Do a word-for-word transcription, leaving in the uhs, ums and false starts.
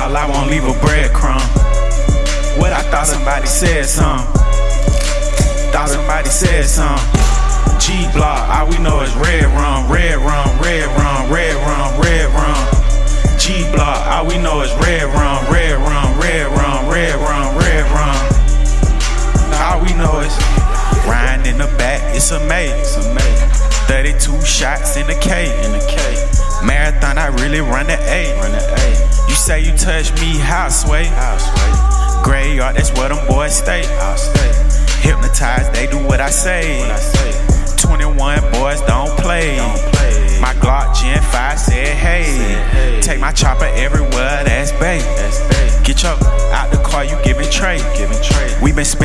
All I won't leave a breadcrumb. What I thought somebody said some. Thought somebody said some. G-Block, all we know is red rum, red rum, red rum, red rum, red rum. G-Block, all we know is red rum, red rum, red rum, red rum, red rum. All we know is riding in the back, it's a maze. thirty-two shots in the K. In the K. Marathon, I really run the A. Run the A. You say you touch me, how sway? Graveyard, that's where them boys stay. I'll stay. Hypnotized, they do what I say. What I say. twenty-one boys don't play. Don't play. My Glock Gen five said hey. Said, hey. Take my chopper everywhere, that's bae. That's bae. Get your out the car, you giving trade. Giving trade. We been spending